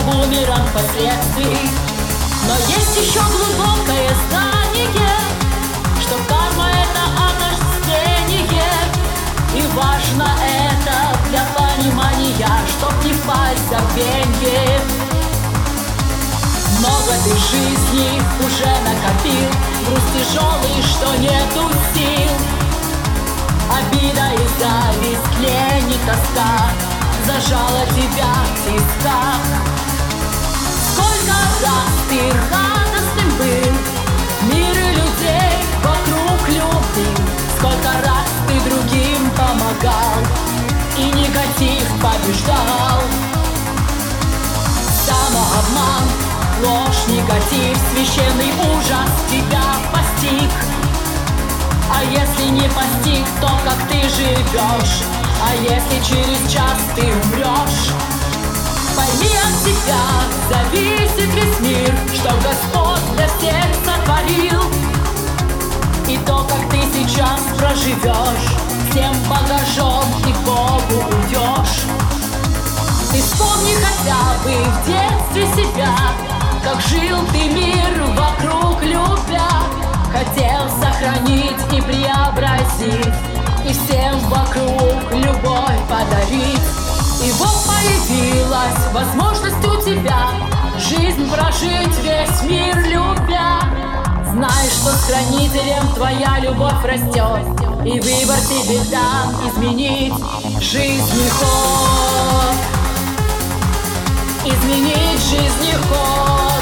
бумеранг последствий. Но есть еще глубокое знание, что карма — это отождествление. И важно это для понимания, чтоб не впасть в забвенье. Много ты в жизни уже накопил, груз тяжелый, что нету сил. Обида и зависть, лень и тоска зажала тебя в тисках. Сколько раз ты радостным был, мир и людей вокруг любил. Сколько раз ты другим помогал и негатив побеждал. Самообман, ложь, негатив, священный ужас тебя постиг. А если не постиг, то как ты живешь? А если через час ты умрешь? Пойми, от тебя зависит весь мир, что Господь для всех сотворил. И то, как ты сейчас проживешь, всем багажом и к Богу уйдешь. Ты вспомни хотя бы в детстве себя, как жил ты мир вокруг любя. Хотел сохранить и преобразить, и всем вокруг любовь подарить. И вот появилась возможность у тебя жизнь прожить, весь мир любя. Знай, что с хранителем твоя любовь растет, и выбор тебе дан изменить жизнь ход. Изменить жизнь ход.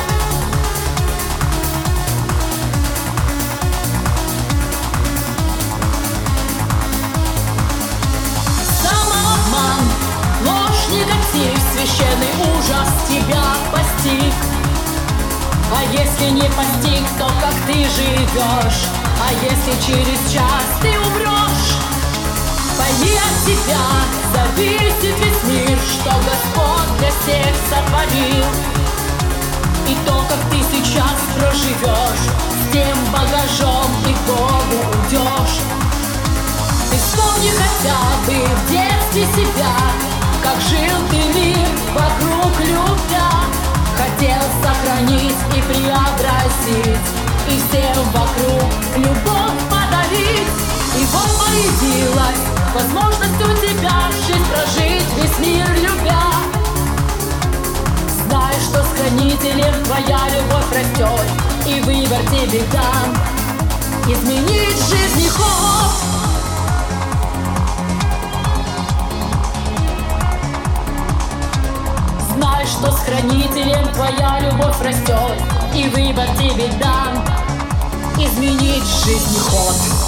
Самообман, ложь, негатив, священный ужас тебя постиг. А если не постиг, то как ты живешь? А если через час ты умрешь? Пойми, от тебя зависит весь мир, что Господь для всех сотворил. И то, как ты сейчас проживешь, с тем багажом и к Богу уйдешь. Ты вспомни хотя бы в детстве себя, как жил ты мир вокруг любя. Хотел сохранить и преобразить, и всем вокруг любовь подарить. И вот появилась возможность у тебя жизнь прожить, весь мир любя. Знай, что с хранителем твоя любовь растет, и выбор тебе дан изменить жизнь ход. Знай, что с хранителем твоя любовь растет, и выбор тебе дан изменить жизнь ход.